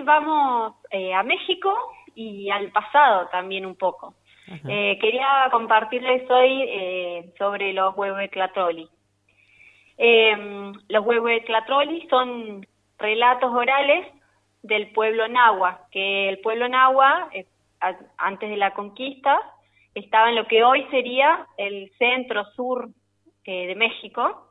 vamos a México y al pasado también un poco. Quería compartirles hoy sobre los Huehuetlatrolli. Los Huehuetlatrolli son relatos orales del pueblo nahua, que el pueblo nahua, antes de la conquista, estaba en lo que hoy sería el centro-sur de México.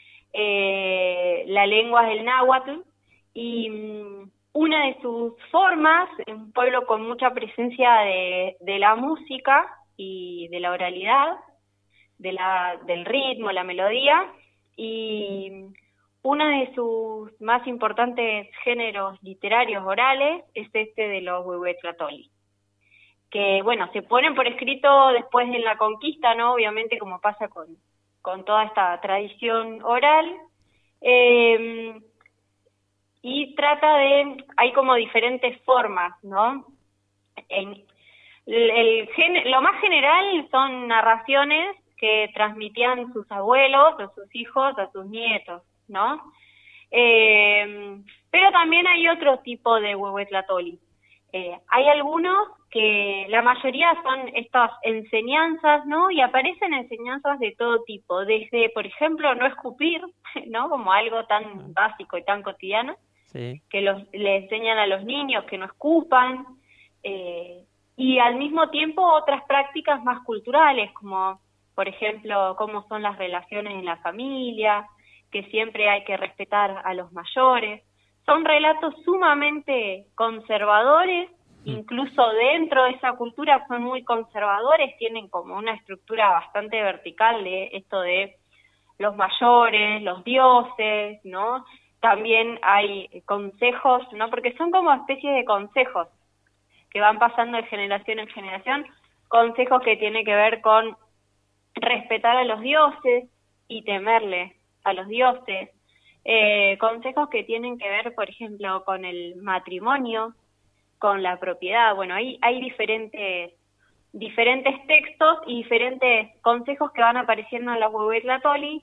La lengua es el náhuatl, y una de sus formas, un pueblo con mucha presencia de la música y de la oralidad, del ritmo, la melodía, y uno de sus más importantes géneros literarios orales es este de los Huehuetlatrolli, que bueno, se ponen por escrito después en la conquista, ¿no? Obviamente, como pasa con toda esta tradición oral, y hay como diferentes formas, ¿no? Lo más general son narraciones que transmitían sus abuelos, a sus hijos, a sus nietos, ¿no? Pero también hay otro tipo de Huehuetlatrolli. Hay algunos que la mayoría son estas enseñanzas, ¿no? Y aparecen enseñanzas de todo tipo, desde, por ejemplo, no escupir, ¿no? Como algo tan básico y tan cotidiano, que le enseñan a los niños que no escupan, y al mismo tiempo otras prácticas más culturales, como, por ejemplo, cómo son las relaciones en la familia, que siempre hay que respetar a los mayores. Son relatos sumamente conservadores, incluso dentro de esa cultura son muy conservadores, tienen como una estructura bastante vertical de esto de los mayores, los dioses, ¿no? También hay consejos, ¿no? Porque son como especies de consejos que van pasando de generación en generación, consejos que tienen que ver con respetar a los dioses y temerle a los dioses, consejos que tienen que ver, por ejemplo, con el matrimonio, con la propiedad. Bueno, hay diferentes textos y diferentes consejos que van apareciendo en los Huehuetlatrolli,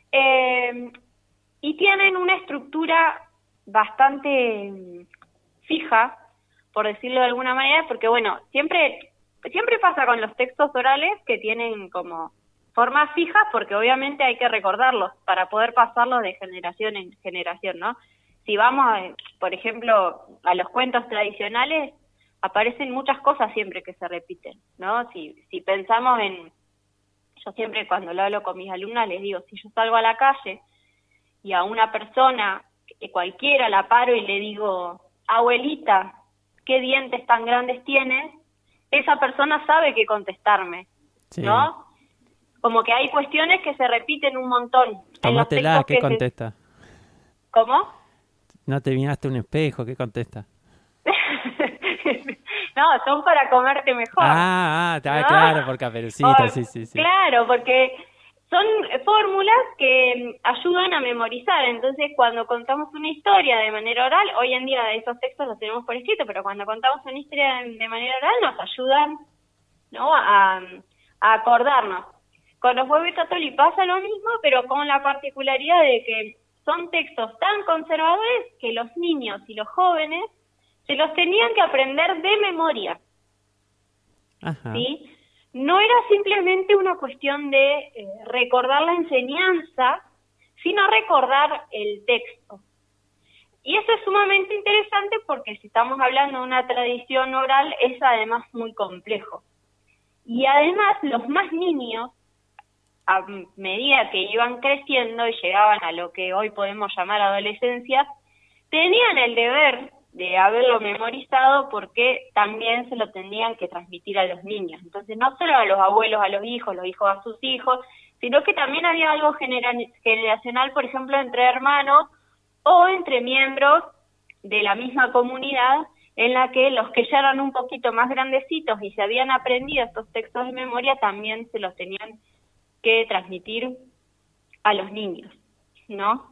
y tienen una estructura bastante fija, por decirlo de alguna manera, porque bueno, siempre pasa con los textos orales que tienen como formas fijas, porque obviamente hay que recordarlos para poder pasarlos de generación en generación, ¿no? Si vamos, por ejemplo, a los cuentos tradicionales, aparecen muchas cosas siempre que se repiten, ¿no? Si pensamos yo siempre cuando lo hablo con mis alumnas les digo, si yo salgo a la calle y a una persona, cualquiera, la paro y le digo, abuelita, ¿qué dientes tan grandes tienes? Esa persona sabe qué contestarme, ¿no? Como que hay cuestiones que se repiten un montón. Tómatela, ¿qué contesta? ¿Cómo? No te miraste un espejo, ¿qué contesta? No, son para comerte mejor. ¿No? Claro, por Caperucita, sí. Claro, porque son fórmulas que ayudan a memorizar. Entonces, cuando contamos una historia de manera oral, hoy en día esos textos los tenemos por escrito, pero cuando contamos una historia de manera oral nos ayudan, ¿no? a acordarnos. Con los Huehuetlatrolli pasa lo mismo, pero con la particularidad de que son textos tan conservadores que los niños y los jóvenes se los tenían que aprender de memoria. Ajá. ¿Sí? No era simplemente una cuestión de recordar la enseñanza, sino recordar el texto. Y eso es sumamente interesante porque si estamos hablando de una tradición oral, es además muy complejo. Y además los más niños, a medida que iban creciendo y llegaban a lo que hoy podemos llamar adolescencia, tenían el deber de haberlo memorizado porque también se lo tendrían que transmitir a los niños. Entonces, no solo a los abuelos, a los hijos a sus hijos, sino que también había algo generacional, por ejemplo, entre hermanos o entre miembros de la misma comunidad, en la que los que ya eran un poquito más grandecitos y se habían aprendido estos textos de memoria también se los tenían que transmitir a los niños, ¿no?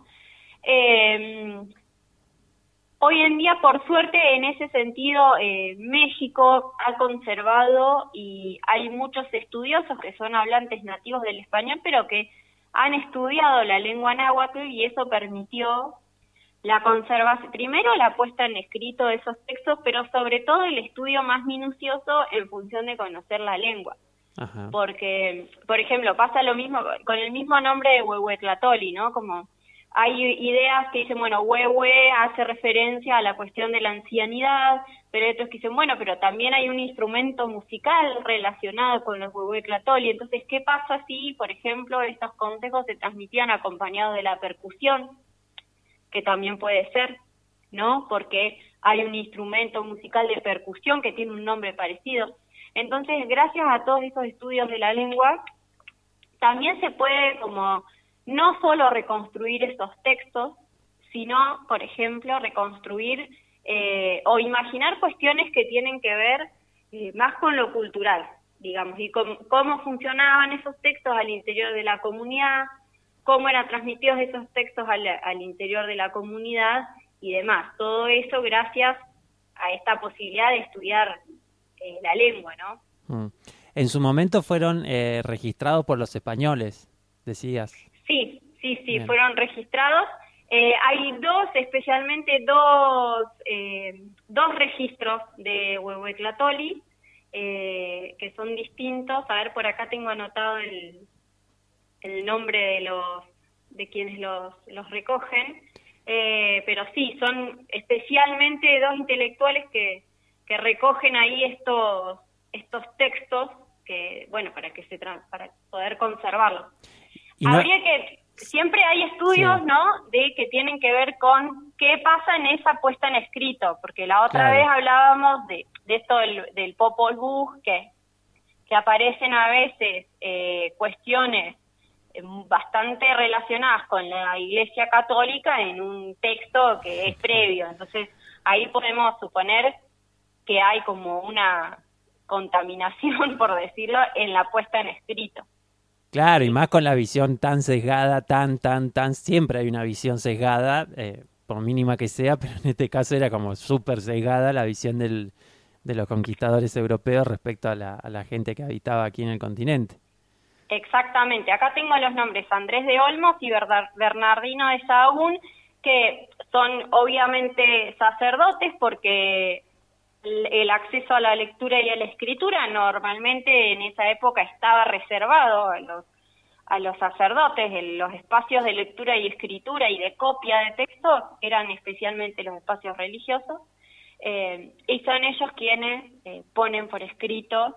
Hoy en día, por suerte, en ese sentido, México ha conservado y hay muchos estudiosos que son hablantes nativos del español, pero que han estudiado la lengua náhuatl y eso permitió la conservación, primero la puesta en escrito de esos textos, pero sobre todo el estudio más minucioso en función de conocer la lengua. Ajá. Porque, por ejemplo, pasa lo mismo con el mismo nombre de Huehuetlatoli, ¿no? Como hay ideas que dicen, bueno, Huehue hace referencia a la cuestión de la ancianidad, pero hay otros que dicen, bueno, pero también hay un instrumento musical relacionado con los Huehuetlatoli. Entonces, ¿qué pasa si, por ejemplo, estos consejos se transmitían acompañados de la percusión? Que también puede ser, ¿no? Porque hay un instrumento musical de percusión que tiene un nombre parecido. Entonces, gracias a todos esos estudios de la lengua, también se puede como no solo reconstruir esos textos, sino, por ejemplo, reconstruir o imaginar cuestiones que tienen que ver más con lo cultural, digamos, y cómo funcionaban esos textos al interior de la comunidad, cómo eran transmitidos esos textos al interior de la comunidad y demás. Todo eso gracias a esta posibilidad de estudiar la lengua, ¿no? En su momento fueron registrados por los españoles, decías. Sí, Bien. fueron registrados. Hay especialmente dos registros de Huehuetlatoli que son distintos. A ver, por acá tengo anotado el nombre de quienes los recogen, pero sí, son especialmente dos intelectuales que recogen ahí estos textos que, bueno, para poder conservarlos. Habría que, siempre hay estudios, sí, ¿no?, de que tienen que ver con qué pasa en esa puesta en escrito, porque la otra vez hablábamos de esto del Popol Vuh, que aparecen a veces cuestiones bastante relacionadas con la Iglesia Católica en un texto que es previo. Entonces, ahí podemos suponer que hay como una contaminación, por decirlo, en la puesta en escrito. Claro, y más con la visión tan sesgada, siempre hay una visión sesgada, por mínima que sea, pero en este caso era como súper sesgada la visión de los conquistadores europeos respecto a la gente que habitaba aquí en el continente. Exactamente, acá tengo los nombres Andrés de Olmos y Bernardino de Sahagún, que son obviamente sacerdotes porque el acceso a la lectura y a la escritura normalmente en esa época estaba reservado a los sacerdotes. Los espacios de lectura y escritura y de copia de textos eran especialmente los espacios religiosos, y son ellos quienes ponen por escrito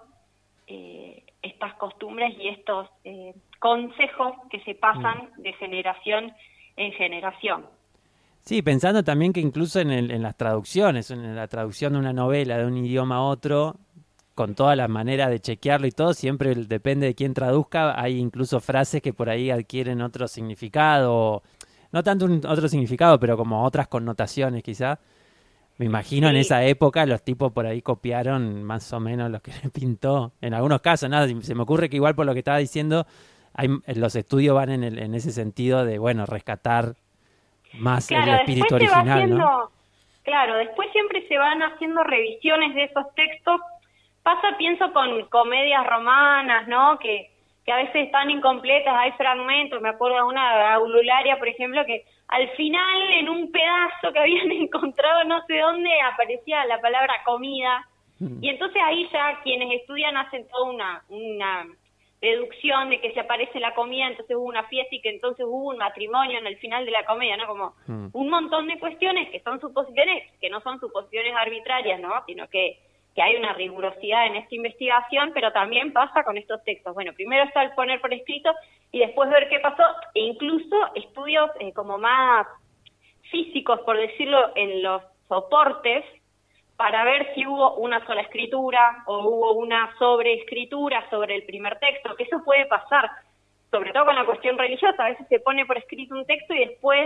estas costumbres y estos consejos que se pasan de generación en generación. Sí, pensando también que incluso en las traducciones, en la traducción de una novela de un idioma a otro, con todas las maneras de chequearlo y todo, siempre depende de quién traduzca, hay incluso frases que por ahí adquieren otro significado, no tanto otro significado, pero como otras connotaciones quizá. Me imagino en esa época los tipos por ahí copiaron más o menos lo que le pintó. En algunos casos, nada, se me ocurre que igual por lo que estaba diciendo, los estudios van en ese sentido de, bueno, rescatar más el espíritu original, ¿no? Claro, después siempre se van haciendo revisiones de esos textos. Pienso con comedias romanas, ¿no?, que a veces están incompletas, hay fragmentos. Me acuerdo de una de Aulularia, por ejemplo, que al final, en un pedazo que habían encontrado no sé dónde, aparecía la palabra comida, y entonces ahí ya quienes estudian hacen toda una deducción de que si aparece la comida, entonces hubo una fiesta y que entonces hubo un matrimonio en el final de la comedia, ¿no? Como un montón de cuestiones que son suposiciones, que no son suposiciones arbitrarias, ¿no?, sino que hay una rigurosidad en esta investigación, pero también pasa con estos textos. Bueno, primero está el poner por escrito y después ver qué pasó, e incluso estudios como más físicos, por decirlo, en los soportes, para ver si hubo una sola escritura o hubo una sobreescritura sobre el primer texto, que eso puede pasar, sobre todo con la cuestión religiosa. A veces se pone por escrito un texto y después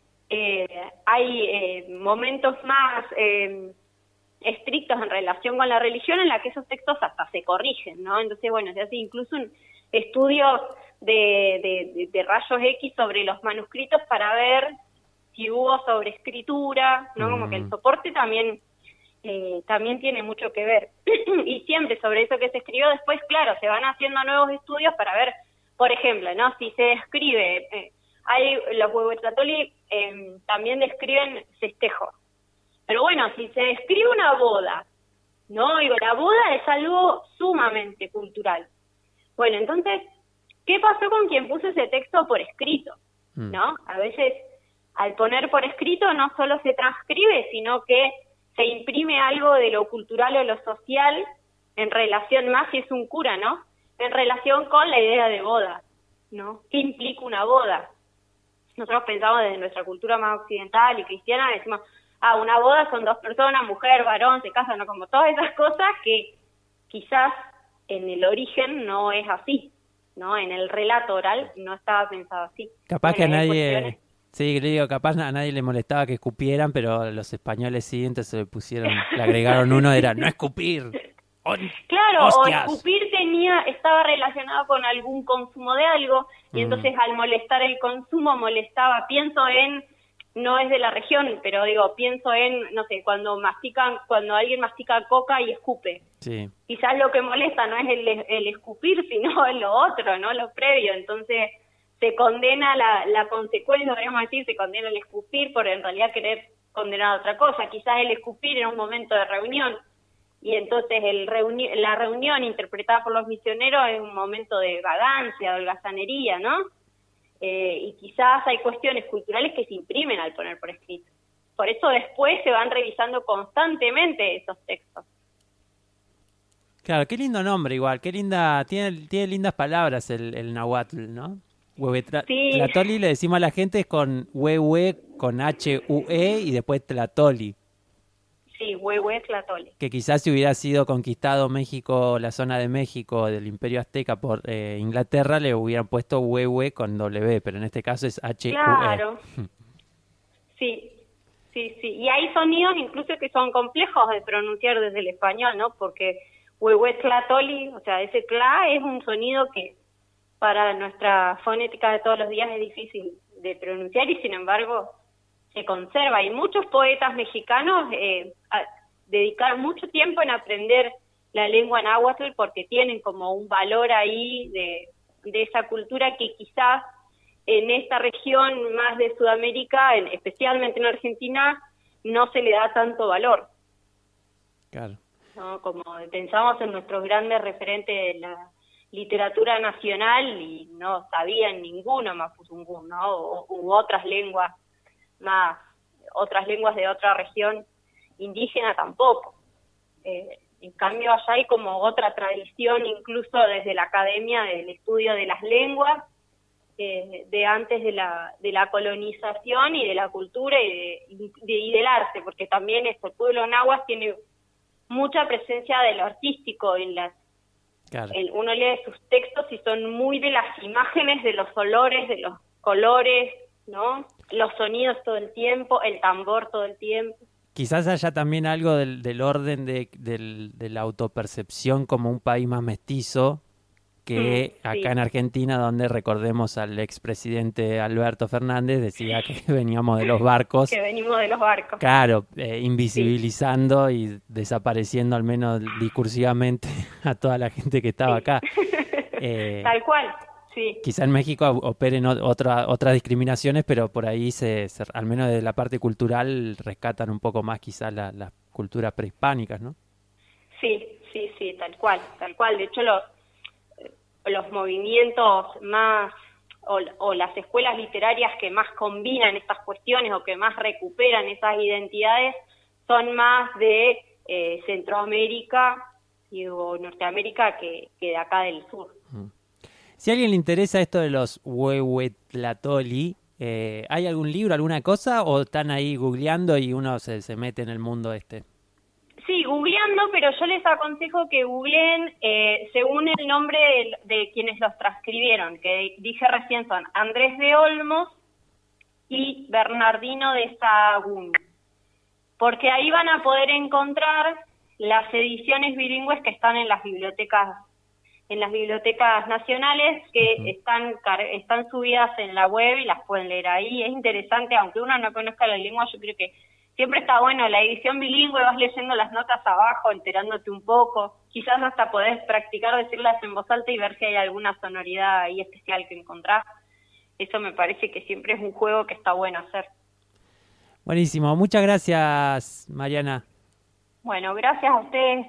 hay momentos más estrictos en relación con la religión en la que esos textos hasta se corrigen, ¿no? Entonces, bueno, se hace incluso un estudio de rayos X sobre los manuscritos para ver si hubo sobreescritura, ¿no? Como que el soporte también tiene mucho que ver. Y siempre sobre eso que se escribió después, claro, se van haciendo nuevos estudios para ver, por ejemplo, ¿no?, si se describe Los Huehuetlatoli también describen festejos. Pero bueno, si se describe una boda, ¿no? Digo, la boda es algo sumamente cultural. Bueno, entonces, ¿qué pasó con quien puso ese texto por escrito? ¿No? A veces, al poner por escrito, no solo se transcribe, sino que se imprime algo de lo cultural o lo social en relación, más si es un cura, ¿no? En relación con la idea de boda, ¿no? ¿Qué implica una boda? Nosotros pensamos desde nuestra cultura más occidental y cristiana, decimos, una boda son dos personas, mujer, varón, se casan, ¿no? Como todas esas cosas que quizás en el origen no es así, ¿no? En el relato oral no estaba pensado así. Capaz que a nadie, sí, le digo, capaz a nadie le molestaba que escupieran, pero los españoles siguientes se le pusieron, le agregaron uno, era no escupir. Claro, ¡Hostias! o escupir estaba relacionado con algún consumo de algo, y entonces al molestar el consumo molestaba, pienso en, no es de la región, pero digo, pienso en, no sé, cuando alguien mastica coca y escupe. Sí. Quizás lo que molesta no es el escupir, sino lo otro, ¿no? Lo previo. Entonces se condena la consecuencia, podríamos decir, se condena el escupir por en realidad querer condenar a otra cosa. Quizás el escupir era un momento de reunión, y entonces la reunión interpretada por los misioneros es un momento de vagancia, de holgazanería, ¿no? Y quizás hay cuestiones culturales que se imprimen al poner por escrito. Por eso después se van revisando constantemente esos textos. Claro, qué lindo nombre igual, qué linda, tiene lindas palabras el nahuatl, ¿no? Huehuetlatoli, sí. Le decimos a la gente es con huehue, con H-U-E y después tlatoli. Sí, Huehuetlatoli. Que quizás si hubiera sido conquistado México, la zona de México del Imperio Azteca por Inglaterra, le hubieran puesto huehue con W, pero en este caso es H-U-E. Claro. Sí. Y hay sonidos incluso que son complejos de pronunciar desde el español, ¿no? Porque Huehuetlatoli, o sea, ese cla es un sonido que para nuestra fonética de todos los días es difícil de pronunciar y sin embargo se conserva. Y muchos poetas mexicanos dedicaron mucho tiempo en aprender la lengua náhuatl porque tienen como un valor ahí de esa cultura que quizás en esta región más de Sudamérica, especialmente en Argentina, no se le da tanto valor. Claro. ¿No? Como pensamos en nuestros grandes referentes de la literatura nacional y no sabían ninguno mapuzungún, ¿no? U otras lenguas de otra región indígena tampoco. En cambio allá hay como otra tradición, incluso desde la academia, del estudio de las lenguas, de antes de la colonización y de la cultura y del arte, porque también el pueblo náhuatl tiene mucha presencia de lo artístico en las. Claro. Uno lee sus textos y son muy de las imágenes, de los olores, de los colores, ¿no? Los sonidos todo el tiempo, el tambor todo el tiempo. Quizás haya también algo del orden de la autopercepción como un país más mestizo que acá en Argentina, donde recordemos al expresidente Alberto Fernández, decía que veníamos de los barcos. Que venimos de los barcos. Claro, invisibilizando y desapareciendo al menos discursivamente a toda la gente que estaba acá. Tal cual, sí. Quizá en México operen otras discriminaciones, pero por ahí al menos de la parte cultural rescatan un poco más quizás las culturas prehispánicas, ¿no? Sí, tal cual. De hecho, los movimientos más o las escuelas literarias que más combinan estas cuestiones o que más recuperan esas identidades son más de Centroamérica o Norteamérica que de acá del sur. Si a alguien le interesa esto de los Huehuetlatoli, ¿hay algún libro, alguna cosa o están ahí googleando y uno se mete en el mundo este? Sí, googleando, pero yo les aconsejo que googleen según el nombre de quienes los transcribieron, que dije recién son Andrés de Olmos y Bernardino de Sahagún, porque ahí van a poder encontrar las ediciones bilingües que están en las bibliotecas nacionales, que están subidas en la web y las pueden leer ahí. Es interesante, aunque uno no conozca la lengua, yo creo que siempre está bueno la edición bilingüe, vas leyendo las notas abajo, enterándote un poco, quizás hasta podés practicar decirlas en voz alta y ver si hay alguna sonoridad ahí especial que encontrás. Eso me parece que siempre es un juego que está bueno hacer. Buenísimo, muchas gracias, Mariana. Bueno, gracias a ustedes.